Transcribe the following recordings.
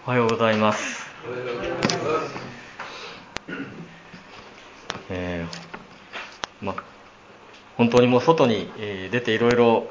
おはようございます。本当にもう外に出ていろいろ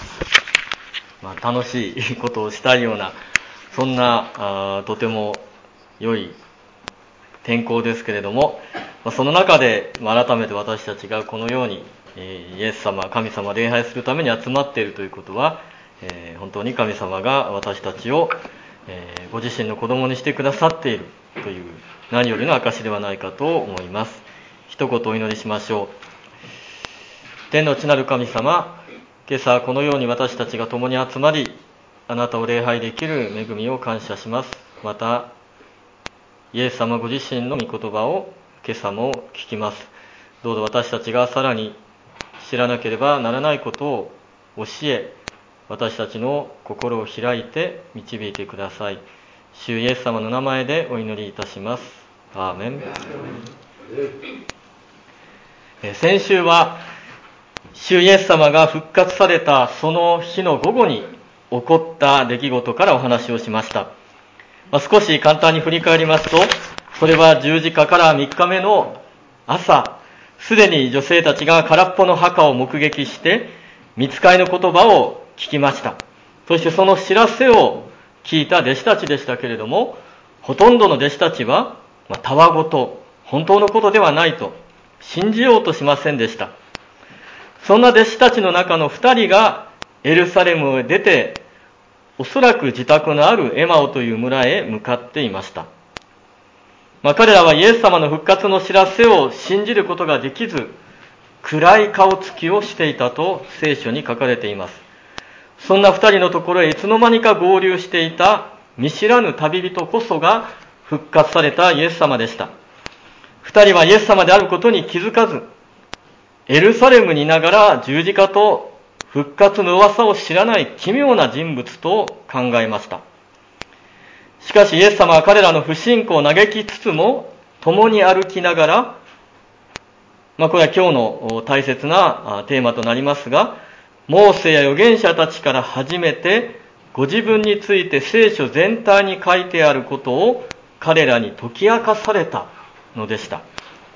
楽しいことをしたいような、そんなとても良い天候ですけれども、その中で改めて私たちがこのようにイエス様、神様を礼拝するために集まっているということは、本当に神様が私たちをご自身の子供にしてくださっているという何よりの証ではないかと思います。一言お祈りしましょう。天の地なる神様、今朝このように私たちが共に集まり、あなたを礼拝できる恵みを感謝します。またイエス様ご自身の御言葉を今朝も聞きます。どうぞ私たちがさらに知らなければならないことを教え、私たちの心を開いて導いてください。主イエス様の名前でお祈りいたします。アーメン。先週は主イエス様が復活されたその日の午後に起こった出来事からお話をしました。少し簡単に振り返りますと、それは十字架から3日目の朝、すでに女性たちが空っぽの墓を目撃して御使いの言葉を聞きました。そしてその知らせを聞いた弟子たちでしたけれども、ほとんどの弟子たちはたわごと、本当のことではないと信じようとしませんでした。そんな弟子たちの中の2人がエルサレムへ出て、おそらく自宅のあるエマオという村へ向かっていました。彼らはイエス様の復活の知らせを信じることができず、暗い顔つきをしていたと聖書に書かれています。そんな2人のところへいつの間にか合流していた見知らぬ旅人こそが復活されたイエス様でした。2人はイエス様であることに気づかず、エルサレムにいながら十字架と復活の噂を知らない奇妙な人物と考えました。しかしイエス様は彼らの不信仰を嘆きつつも共に歩きながら、これは今日の大切なテーマとなりますが、モーセや預言者たちから始めてご自分について聖書全体に書いてあることを彼らに解き明かされたのでした。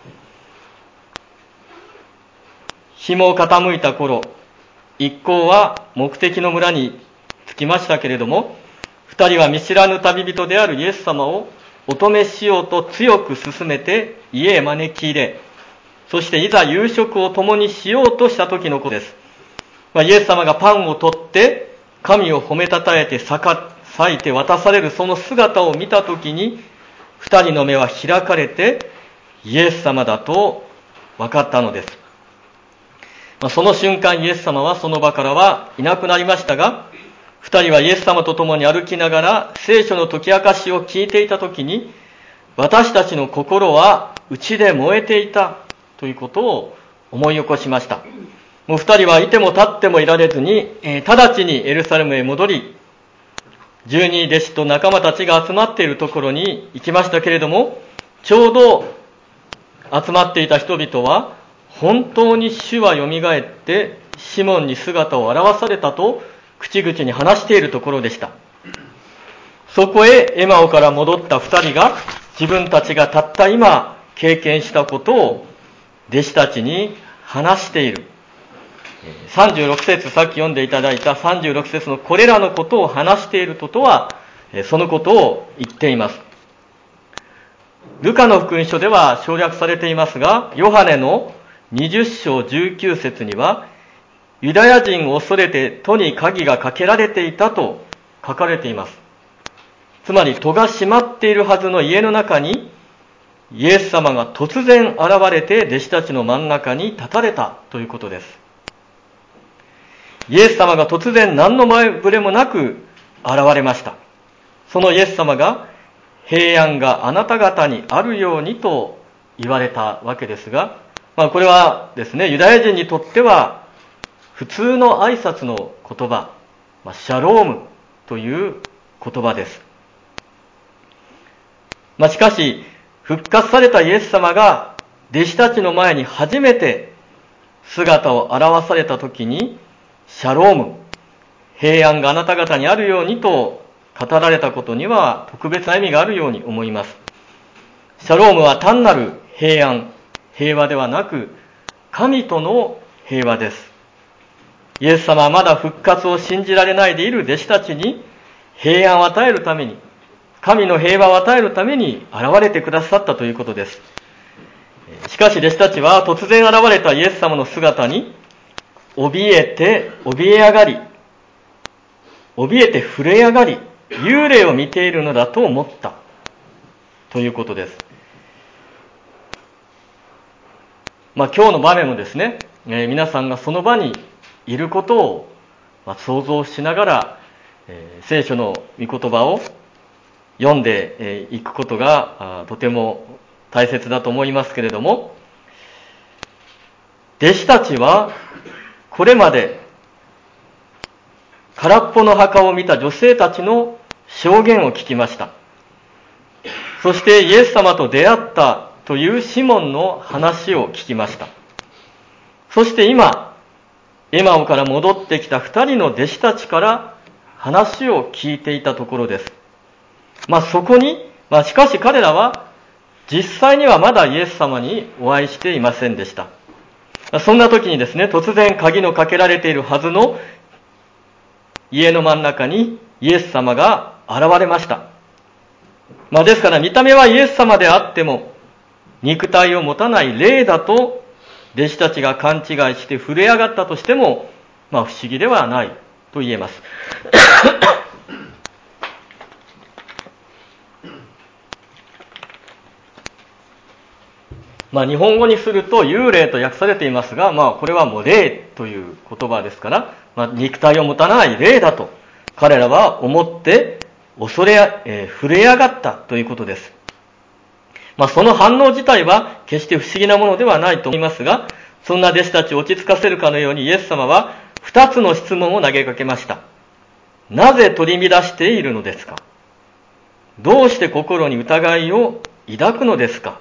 日も傾いた頃、一行は目的の村に着きましたけれども、二人は見知らぬ旅人であるイエス様をお止めしようと強く勧めて家へ招き入れ、そしていざ夕食を共にしようとした時のことです。イエス様がパンを取って神を褒めたたえて裂いて渡されるその姿を見た時に、二人の目は開かれてイエス様だと分かったのです。その瞬間イエス様はその場からはいなくなりましたが、二人はイエス様と共に歩きながら聖書の解き明かしを聞いていたときに、私たちの心は内で燃えていたということを思い起こしました。もう二人はいても立ってもいられずに、直ちにエルサレムへ戻り、十二弟子と仲間たちが集まっているところに行きましたけれども、ちょうど集まっていた人々は本当に主はよみがえってシモンに姿を現されたと口々に話しているところでした。そこへエマオから戻った二人が自分たちがたった今経験したことを弟子たちに話している。36節、さっき読んでいただいた36節のこれらのことを話しているとは、そのことを言っています。ルカの福音書では省略されていますが、ヨハネの20章19節には、ユダヤ人を恐れて戸に鍵がかけられていたと書かれています。つまり戸が閉まっているはずの家の中にイエス様が突然現れて弟子たちの真ん中に立たれたということです。イエス様が突然何の前触れもなく現れました。そのイエス様が平安があなた方にあるようにと言われたわけですが、これはですね、ユダヤ人にとっては普通の挨拶の言葉、シャロームという言葉です。しかし、復活されたイエス様が弟子たちの前に初めて姿を現されたときに、シャローム、平安があなた方にあるようにと語られたことには特別な意味があるように思います。シャロームは単なる平安、平和ではなく、神との平和です。イエス様はまだ復活を信じられないでいる弟子たちに平安を与えるために、神の平和を与えるために現れてくださったということです。しかし弟子たちは突然現れたイエス様の姿に怯えて震え上がり、幽霊を見ているのだと思ったということです。今日の場面もですね、皆さんがその場にいることを想像しながら、聖書の御言葉を読んでいくことがとても大切だと思いますけれども、弟子たちはこれまで空っぽの墓を見た女性たちの証言を聞きました。そしてイエス様と出会ったというシモンの話を聞きました。そして今、エマオから戻ってきた2人の弟子たちから話を聞いていたところです。そこに、しかし彼らは実際にはまだイエス様にお会いしていませんでした。そんな時にですね、突然鍵のかけられているはずの家の真ん中にイエス様が現れました。ですから見た目はイエス様であっても肉体を持たない霊だと弟子たちが勘違いして震え上がったとしても、不思議ではないと言えます。日本語にすると幽霊と訳されていますが、これはもう霊という言葉ですから、肉体を持たない霊だと彼らは思って震え上がったということです。その反応自体は決して不思議なものではないと思いますが、そんな弟子たちを落ち着かせるかのようにイエス様は2つの質問を投げかけました。なぜ取り乱しているのですか？どうして心に疑いを抱くのですか？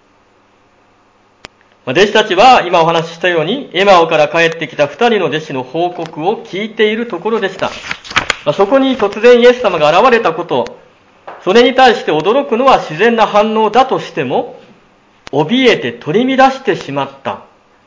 弟子たちは今お話ししたようにエマオから帰ってきた2人の弟子の報告を聞いているところでした。そこに突然イエス様が現れたこと、それに対して驚くのは自然な反応だとしても、怯えて取り乱してしまった。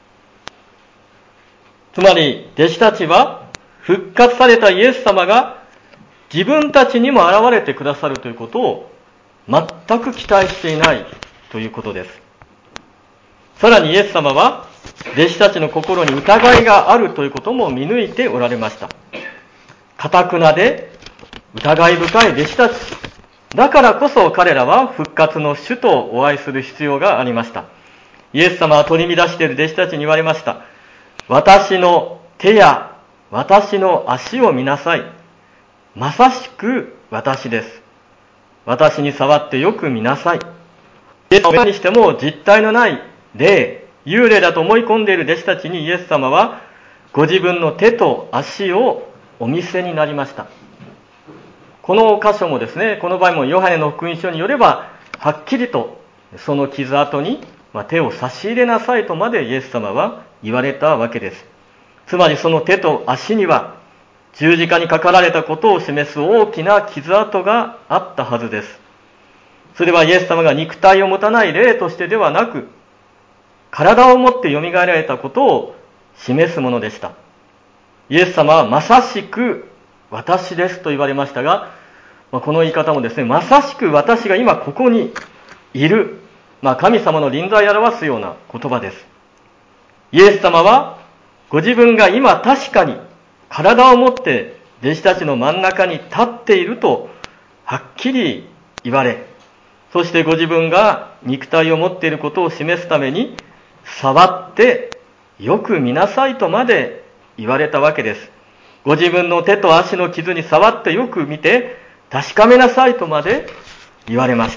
つまり弟子たちは復活されたイエス様が自分たちにも現れてくださるということを全く期待していないということです。さらにイエス様は弟子たちの心に疑いがあるということも見抜いておられました。頑なで疑い深い弟子たちだからこそ彼らは復活の主とお会いする必要がありました。イエス様は取り乱している弟子たちに言われました。私の手や私の足を見なさい。まさしく私です。私に触ってよく見なさい。イエス様にしても実体のない霊、幽霊だと思い込んでいる弟子たちにイエス様はご自分の手と足をお見せになりました。この箇所もですね、この場合もヨハネの福音書によればはっきりとその傷跡に手を差し入れなさいとまでイエス様は言われたわけです。つまりその手と足には十字架にかかられたことを示す大きな傷跡があったはずです。それはイエス様が肉体を持たない霊としてではなく、体を持ってよみがえられたことを示すものでした。イエス様はまさしく私ですと言われましたが、この言い方もですね、まさしく私が今ここにいる、神様の臨在を表すような言葉です。イエス様はご自分が今確かに体を持って弟子たちの真ん中に立っているとはっきり言われ、そしてご自分が肉体を持っていることを示すために触ってよく見なさいとまで言われたわけです。ご自分の手と足の傷に触ってよく見て確かめなさいとまで言われました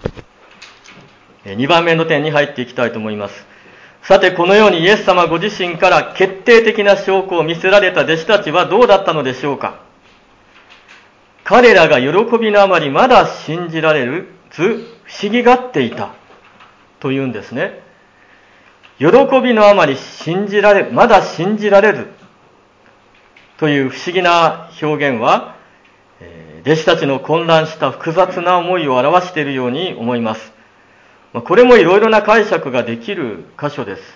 。2番目の点に入っていきたいと思います。さてこのようにイエス様ご自身から決定的な証拠を見せられた弟子たちはどうだったのでしょうか。彼らが喜びのあまりまだ信じられず不思議がっていたというんですね。喜びのあまりまだ信じられずという不思議な表現は、 弟子たちの混乱した複雑な思いを表しているように思います。これもいろいろな解釈ができる箇所です。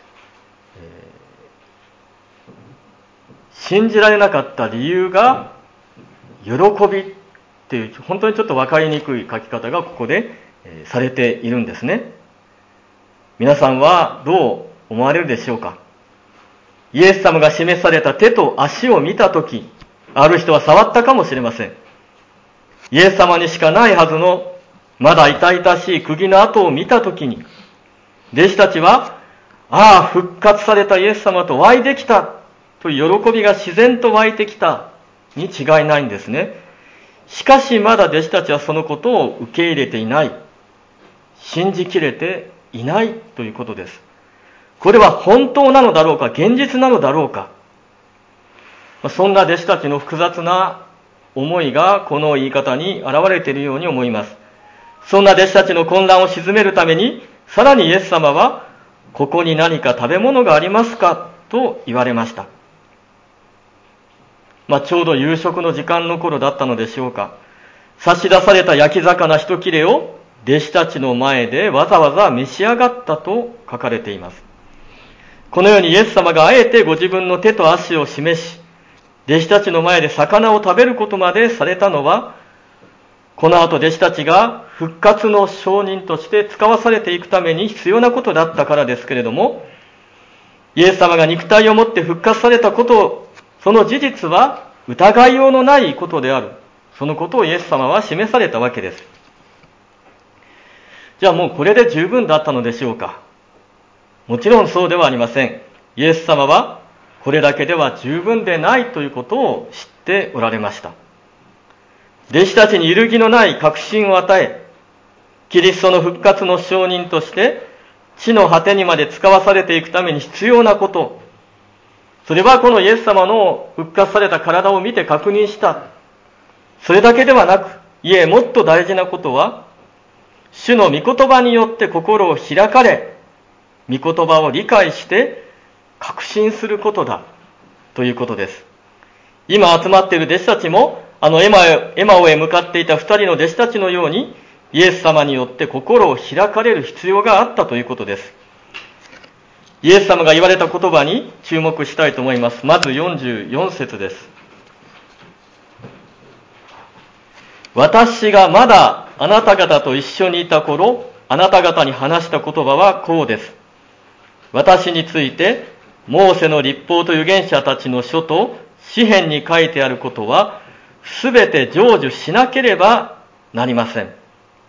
信じられなかった理由が喜びっていう、本当にちょっと分かりにくい書き方がここでされているんですね。皆さんはどう思われるでしょうか。イエス様が示された手と足を見たとき、ある人は触ったかもしれません。イエス様にしかないはずのまだ痛々しい釘の跡を見たときに、弟子たちは、ああ、復活されたイエス様と湧いてきたという喜びが自然と湧いてきたに違いないんですね。しかしまだ弟子たちはそのことを受け入れていない。信じきれていないということです。これは本当なのだろうか、現実なのだろうか。そんな弟子たちの複雑な思いがこの言い方に現れているように思います。そんな弟子たちの混乱を鎮めるために、さらにイエス様は、ここに何か食べ物がありますかと言われました。ちょうど夕食の時間の頃だったのでしょうか。差し出された焼き魚一切れを弟子たちの前でわざわざ召し上がったと書かれています。このようにイエス様があえてご自分の手と足を示し、弟子たちの前で魚を食べることまでされたのは、この後弟子たちが復活の証人として使わされていくために必要なことだったからですけれども、イエス様が肉体をもって復活されたことを、その事実は疑いようのないことである。そのことをイエス様は示されたわけです。じゃあもうこれで十分だったのでしょうか。もちろんそうではありません。イエス様はこれだけでは十分でないということを知っておられました。弟子たちに揺るぎのない確信を与え、キリストの復活の証人として地の果てにまで使わされていくために必要なこと、それはこのイエス様の復活された体を見て確認した。それだけではなく、もっと大事なことは、主の御言葉によって心を開かれ、御言葉を理解して確信することだということです。今集まっている弟子たちも、エマオへ向かっていた2人の弟子たちのように、イエス様によって心を開かれる必要があったということです。イエス様が言われた言葉に注目したいと思います。まず44節です。私がまだあなた方と一緒にいた頃、あなた方に話した言葉はこうです。私について、モーセの律法と預言者たちの書と詩編に書いてあることは、すべて成就しなければなりません。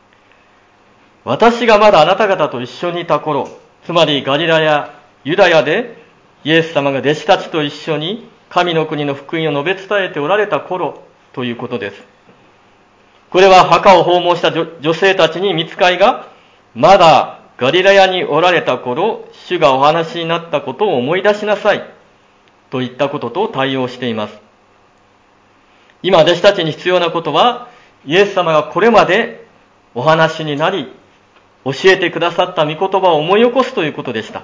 私がまだあなた方と一緒にいた頃、つまりガリラヤ、ユダヤでイエス様が弟子たちと一緒に神の国の福音を述べ伝えておられた頃ということです。これは墓を訪問した女性たちに御使いがまだガリラヤにおられた頃、主がお話になったことを思い出しなさいと言ったことと対応しています。今弟子たちに必要なことは、イエス様がこれまでお話になり教えてくださった御言葉を思い起こすということでした。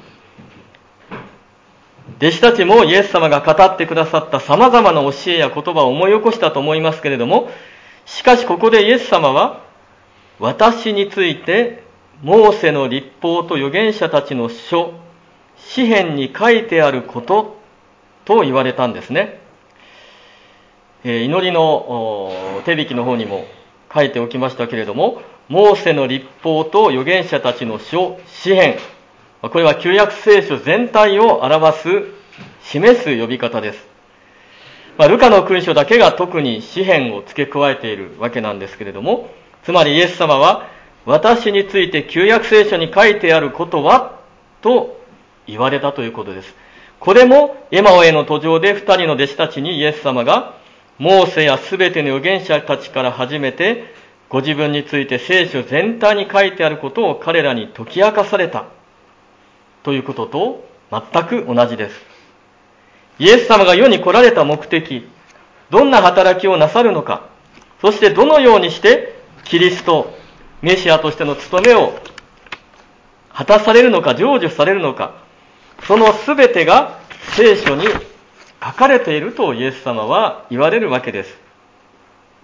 弟子たちもイエス様が語ってくださった様々な教えや言葉を思い起こしたと思いますけれども、しかしここでイエス様は、私についてモーセの律法と預言者たちの書、詩編に書いてあることと言われたんですね。祈りの手引きの方にも書いておきましたけれども、モーセの律法と預言者たちの書、詩編、これは旧約聖書全体を表す、示す呼び方です。ルカの勲章だけが特に詩編を付け加えているわけなんですけれども、つまりイエス様は、私について旧約聖書に書いてあることはと言われたということです。これもエマオへの途上で2人の弟子たちにイエス様がモーセやすべての預言者たちから始めてご自分について聖書全体に書いてあることを彼らに解き明かされたということと全く同じです。イエス様が世に来られた目的、どんな働きをなさるのか、そしてどのようにしてキリスト、メシアとしての務めを果たされるのか、成就されるのか、そのすべてが聖書に書かれているとイエス様は言われるわけです。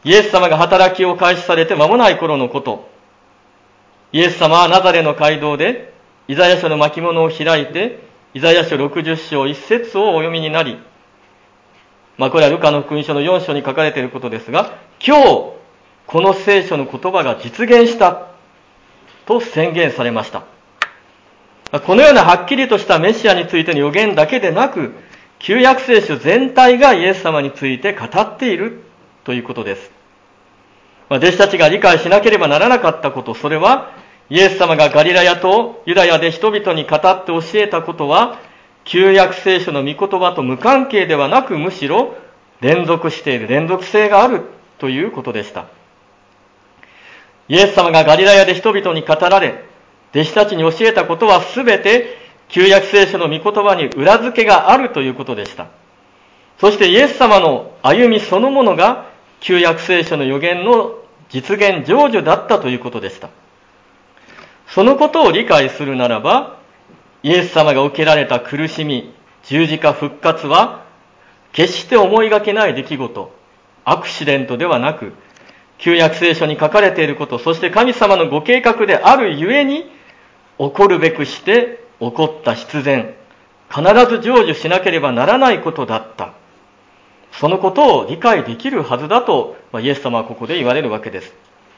イエス様が働きを開始されて間もない頃のこと、イエス様はナザレの街道でイザヤ書の巻物を開いて、イザヤ書60章1節をお読みになり、これはルカの福音書の4章に書かれていることですが、今日この聖書の言葉が実現したと宣言されました。このようなはっきりとしたメシアについての予言だけでなく、旧約聖書全体がイエス様について語っているということです。弟子たちが理解しなければならなかったこと、それはイエス様がガリラヤとユダヤで人々に語って教えたことは、旧約聖書の御言葉と無関係ではなく、むしろ連続している、連続性があるということでした。イエス様がガリラヤで人々に語られ、弟子たちに教えたことはすべて旧約聖書の御言葉に裏付けがあるということでした。そしてイエス様の歩みそのものが旧約聖書の予言の実現成就だったということでした。そのことを理解するならば、イエス様が受けられた苦しみ、十字架復活は決して思いがけない出来事、アクシデントではなく、旧約聖書に書かれていること、そして神様のご計画であるゆえに、起こるべくして起こった必然、必ず成就しなければならないことだった。そのことを理解できるはずだと、イエス様はここで言われるわけです。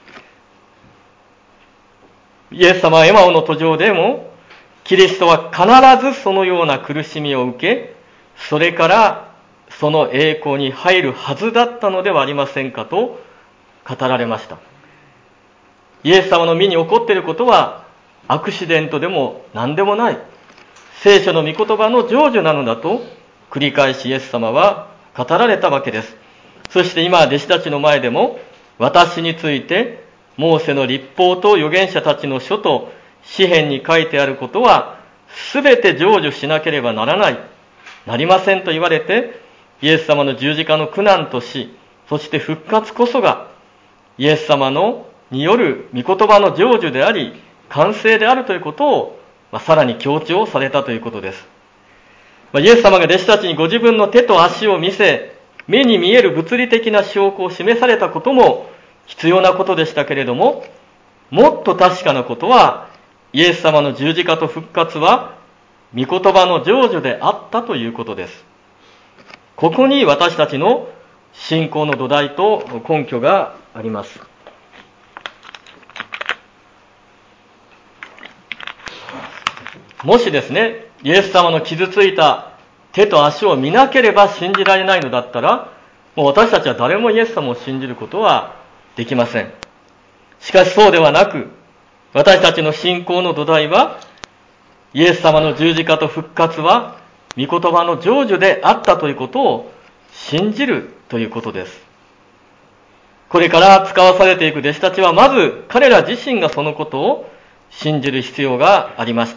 イエス様はエマオの途上でも、キリストは必ずそのような苦しみを受け、それからその栄光に入るはずだったのではありませんかと語られました。イエス様の身に起こっていることはアクシデントでも何でもない、聖書の御言葉の成就なのだと繰り返しイエス様は語られたわけです。そして今弟子たちの前でも、私についてモーセの律法と預言者たちの書と詩篇に書いてあることはすべて成就しなければならない、なりませんと言われて、イエス様の十字架の苦難と死、そして復活こそがイエス様による御言葉の成就であり完成であるということを、さらに強調されたということです。イエス様が弟子たちにご自分の手と足を見せ、目に見える物理的な証拠を示されたことも必要なことでしたけれども、もっと確かなことは、イエス様の十字架と復活は御言葉の成就であったということです。ここに私たちの信仰の土台と根拠があります。もしですね、イエス様の傷ついた手と足を見なければ信じられないのだったら、もう私たちは誰もイエス様を信じることはできません。しかしそうではなく、私たちの信仰の土台は、イエス様の十字架と復活は御言葉の成就であったということを信じるということです。これから使わされていく弟子たちは、まず彼ら自身がそのことを信じる必要がありました。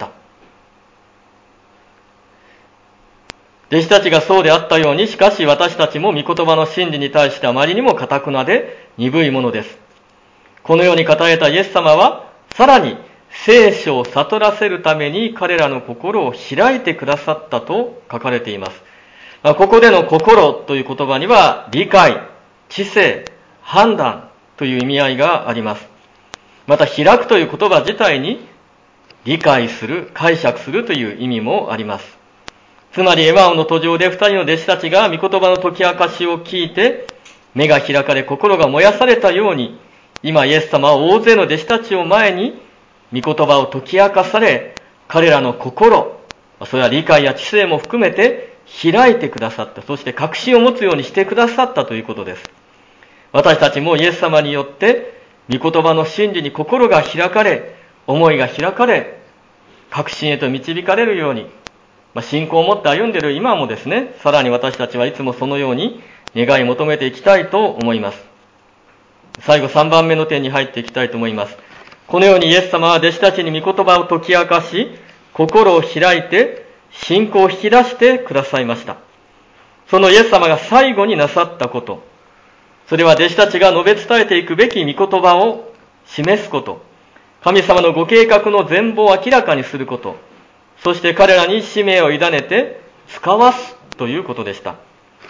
弟子たちがそうであったように、しかし私たちも御言葉の真理に対してあまりにも堅くなで鈍いものです。このように語られたイエス様は、さらに聖書を悟らせるために彼らの心を開いてくださったと書かれています。ここでの心という言葉には、理解、知性、判断という意味合いがあります。また開くという言葉自体に理解する、解釈するという意味もあります。つまりエマオの途上で二人の弟子たちが御言葉の解き明かしを聞いて目が開かれ心が燃やされたように、今イエス様は大勢の弟子たちを前に御言葉を解き明かされ、彼らの心、それは理解や知性も含めて開いてくださった。そして確信を持つようにしてくださったということです。私たちもイエス様によって御言葉の真理に心が開かれ、思いが開かれ、確信へと導かれるように、信仰を持って歩んでいる今もですね、さらに私たちはいつもそのように願い求めていきたいと思います。最後3番目の点に入っていきたいと思います。このようにイエス様は弟子たちに御言葉を解き明かし、心を開いて信仰を引き出してくださいました。そのイエス様が最後になさったこと、それは弟子たちが述べ伝えていくべき御言葉を示すこと、神様のご計画の全貌を明らかにすること、そして彼らに使命を委ねて使わすということでした。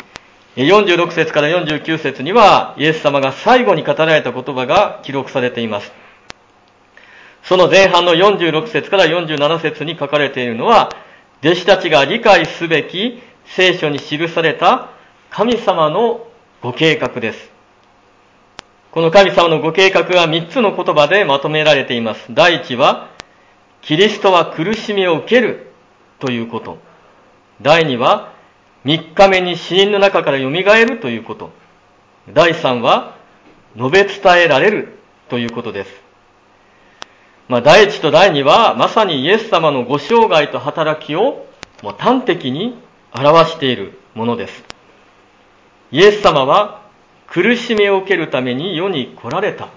46節から49節にはイエス様が最後に語られた言葉が記録されています。その前半の46節から47節に書かれているのは、弟子たちが理解すべき聖書に記された神様のご計画です。この神様のご計画が3つの言葉でまとめられています。第一は、キリストは苦しみを受けるということ。第二は、3日目に死人の中からよみがえるということ。第三は、述べ伝えられるということです。第一と第二は、まさにイエス様のご生涯と働きを端的に表しているものです。イエス様は苦しみを受けるために世に来られた。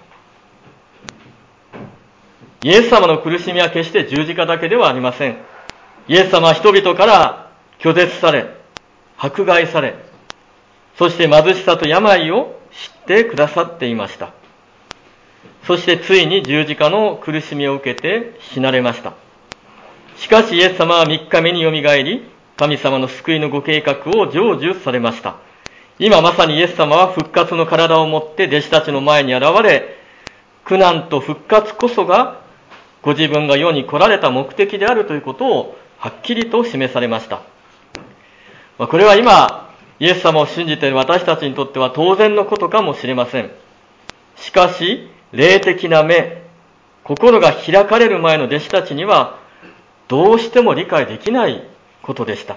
イエス様の苦しみは決して十字架だけではありません。イエス様は人々から拒絶され、迫害され、そして貧しさと病を知ってくださっていました。そしてついに十字架の苦しみを受けて死なれました。しかしイエス様は3日目によみがえり、神様の救いのご計画を成就されました。今まさにイエス様は復活の体を持って弟子たちの前に現れ、苦難と復活こそがご自分が世に来られた目的であるということをはっきりと示されました。これは今、イエス様を信じている私たちにとっては当然のことかもしれません。しかし、霊的な目、心が開かれる前の弟子たちには、どうしても理解できないことでした。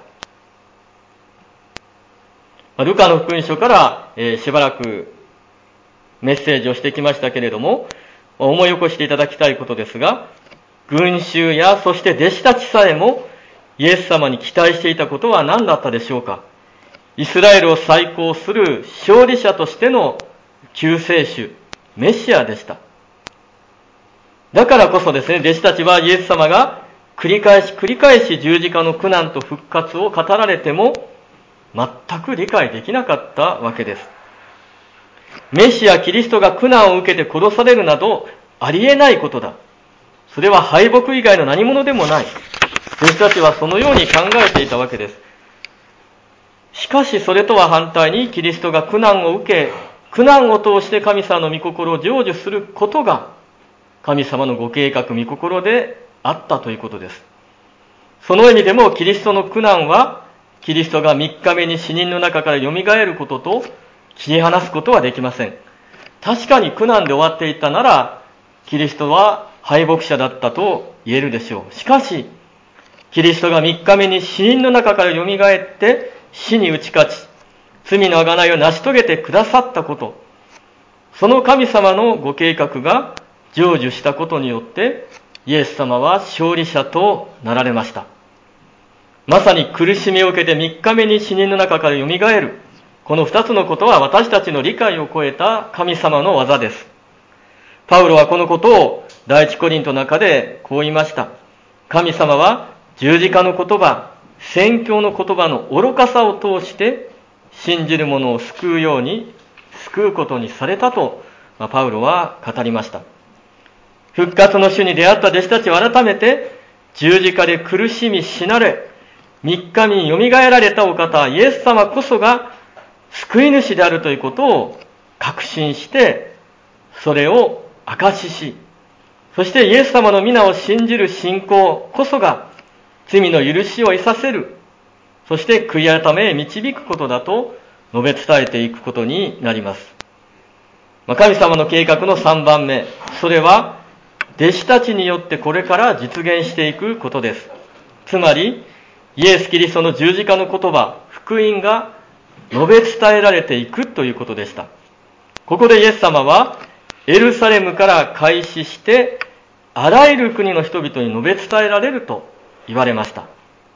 ルカの福音書から、しばらくメッセージをしてきましたけれども、思い起こしていただきたいことですが、群衆やそして弟子たちさえもイエス様に期待していたことは何だったでしょうか。イスラエルを再興する勝利者としての救世主、メシアでした。だからこそですね、弟子たちはイエス様が繰り返し十字架の苦難と復活を語られても全く理解できなかったわけです。メシア、キリストが苦難を受けて殺されるなどありえないことだ。それは敗北以外の何者でもない。弟子たちはそのように考えていたわけです。しかしそれとは反対にキリストが苦難を受け、苦難を通して神様の御心を成就することが神様のご計画、御心であったということです。その意味でもキリストの苦難はキリストが3日目に死人の中からよみがえることと切り離すことはできません。確かに苦難で終わっていたならキリストは敗北者だったと言えるでしょう。しかしキリストが3日目に死人の中からよみがえって死に打ち勝ち、罪の贖いを成し遂げてくださったこと、その神様のご計画が成就したことによってイエス様は勝利者となられました。まさに苦しみを受けて3日目に死人の中からよみがえる、この2つのことは私たちの理解を超えた神様の技です。パウロはこのことを第一コリントの中でこう言いました。神様は十字架の言葉、宣教の言葉の愚かさを通して信じる者を救うように救うことにされたと、パウロは語りました。復活の主に出会った弟子たちは改めて十字架で苦しみ死なれ、3日によみがえられたお方、イエス様こそが救い主であるということを確信して、それを証しし、そしてイエス様の皆を信じる信仰こそが罪の許しを得させる、そして悔い改めへ導くことだと述べ伝えていくことになります。神様の計画の3番目、それは弟子たちによってこれから実現していくことです。つまりイエス・キリストの十字架の言葉、福音が述べ伝えられていくということでした。ここでイエス様はエルサレムから開始してあらゆる国の人々に述べ伝えられると言われました。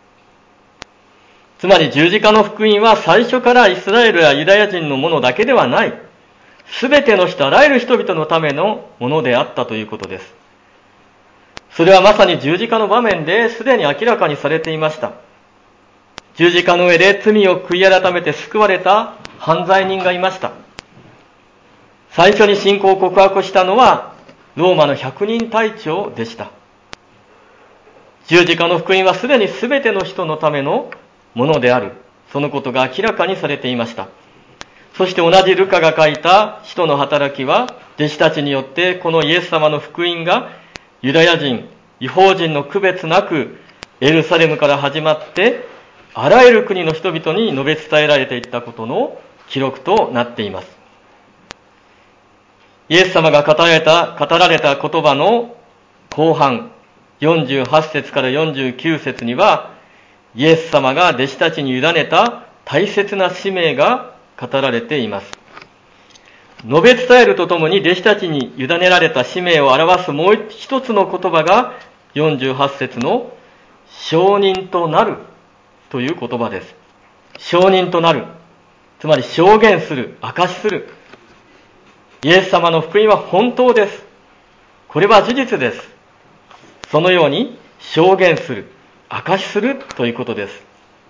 つまり十字架の福音は最初からイスラエルやユダヤ人のものだけではない、すべての人、あらゆる人々のためのものであったということです。それはまさに十字架の場面ですでに明らかにされていました。十字架の上で罪を悔い改めて救われた犯罪人がいました。最初に信仰を告白したのはローマの100人隊長でした。十字架の福音はすでに全ての人のためのものである、そのことが明らかにされていました。 そして同じルカが書いた使徒の働きは、弟子たちによってこのイエス様の福音がユダヤ人、異邦人の区別なくエルサレムから始まってあらゆる国の人々に述べ伝えられていったことの記録となっています。イエス様が語られた言葉の後半、48節から49節には、イエス様が弟子たちに委ねた大切な使命が語られています。述べ伝えるとともに弟子たちに委ねられた使命を表すもう一つの言葉が48節の証人となるという言葉です。証人となる。つまり証言する、証しする。イエス様の福音は本当です。これは事実です。そのように証言する、証しするということです。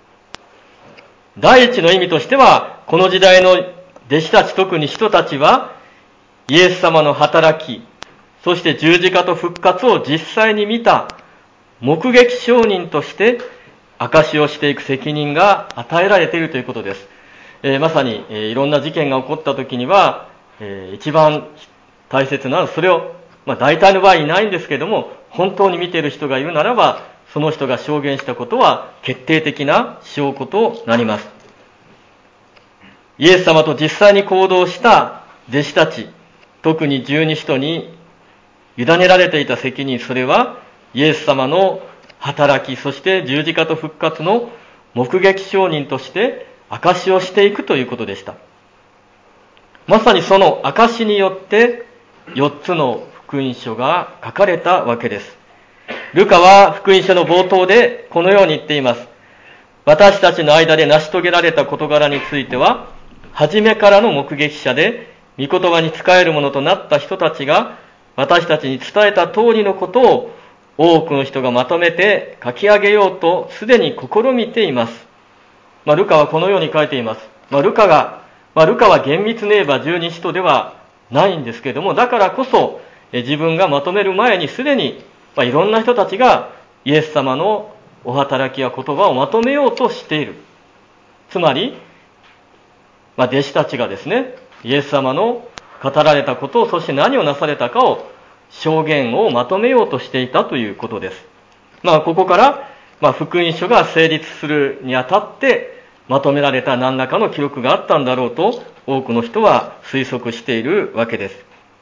第一の意味としては、この時代の弟子たち、特に使徒たちは、イエス様の働き、そして十字架と復活を実際に見た目撃証人として証しをしていく責任が与えられているということです。まさに、いろんな事件が起こった時には、一番大切なのは、それを、大体の場合いないんですけれども、本当に見ている人がいるならば、その人が証言したことは決定的な証拠となります。イエス様と実際に行動した弟子たち、特に十二使徒に委ねられていた責任、それはイエス様の働き、そして十字架と復活の目撃証人として証しをしていくということでした。まさにその証しによって4つの福音書が書かれたわけです。ルカは福音書の冒頭でこのように言っています。私たちの間で成し遂げられた事柄については、初めからの目撃者で、御言葉に仕えるものとなった人たちが、私たちに伝えた通りのことを多くの人がまとめて書き上げようとすでに試みています。ルカはこのように書いています。ルカは厳密に言えば十二使徒ではないんですけれども、だからこそ自分がまとめる前にすでにいろんな人たちがイエス様のお働きや言葉をまとめようとしている。つまり、弟子たちがですね、イエス様の語られたことを、そして何をなされたかを証言をまとめようとしていたということです。ここから福音書が成立するにあたってまとめられた何らかの記録があったんだろうと多くの人は推測しているわけです。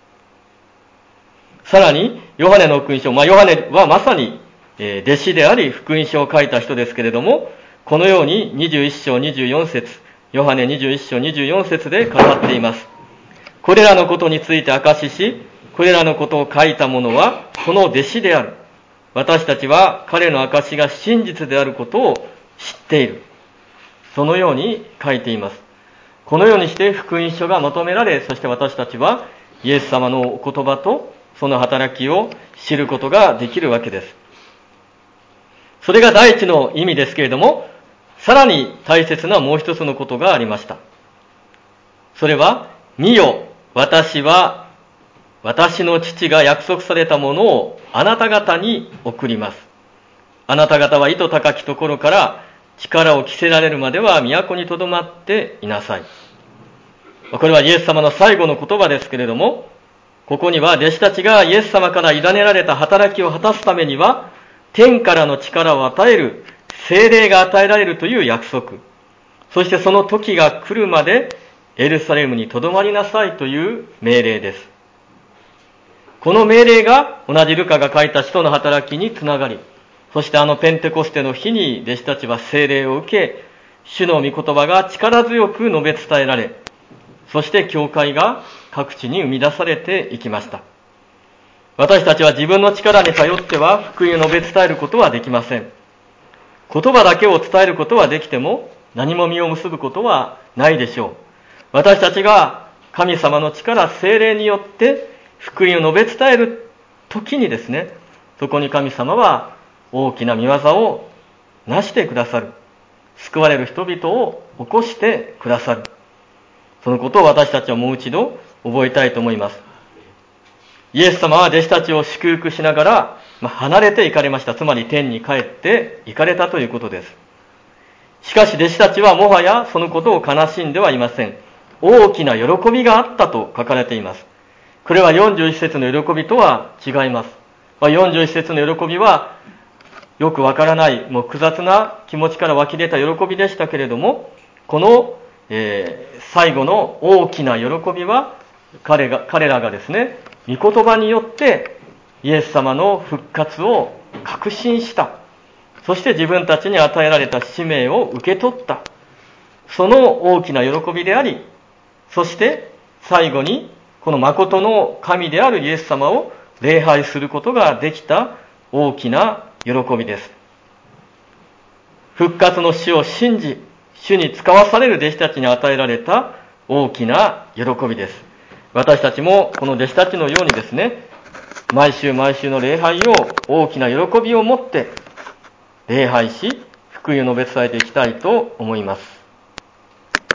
さらにヨハネの福音書、ヨハネはまさに弟子であり福音書を書いた人ですけれども、このように21章24節、ヨハネ21章24節で語っています。これらのことについて証しし、これらのことを書いた者はその弟子である。私たちは彼の証しが真実であることを知っている。そのように書いています。このようにして福音書がまとめられ、そして私たちはイエス様のお言葉とその働きを知ることができるわけです。それが第一の意味ですけれども、さらに大切なもう一つのことがありました。それは、見よ、私は私の父が約束されたものをあなた方に送ります。あなた方は意図高きところから力を着せられるまでは都に留まっていなさい。これはイエス様の最後の言葉ですけれども、ここには弟子たちがイエス様から委ねられた働きを果たすためには、天からの力を与える、聖霊が与えられるという約束。そしてその時が来るまでエルサレムに留まりなさいという命令です。この命令が同じルカが書いた使徒の働きにつながり、そしてペンテコステの日に弟子たちは聖霊を受け、主の御言葉が力強く述べ伝えられ、そして教会が各地に生み出されていきました。私たちは自分の力に頼っては福音を述べ伝えることはできません。言葉だけを伝えることはできても何も実を結ぶことはないでしょう。私たちが神様の力、聖霊によって福音を述べ伝える時にですね、そこに神様は大きな御業をなしてくださる。救われる人々を起こしてくださる。そのことを私たちはもう一度覚えたいと思います。イエス様は弟子たちを祝福しながら、離れて行かれました。つまり天に帰って行かれたということです。しかし弟子たちはもはやそのことを悲しんではいません。 大きな喜びがあったと書かれています。これは41節の喜びとは違います。41節の喜びはよくわからない、複雑な気持ちから湧き出た喜びでしたけれども、この、最後の大きな喜びは彼らがですね、御言葉によってイエス様の復活を確信した。そして自分たちに与えられた使命を受け取った。その大きな喜びであり、そして最後にこの誠の神であるイエス様を礼拝することができた大きな喜びです。復活の死を信じ、主に使わされる弟子たちに与えられた大きな喜びです。私たちもこの弟子たちのようにですね、毎週毎週の礼拝を大きな喜びを持って礼拝し、福音を述べ伝えていきたいと思います。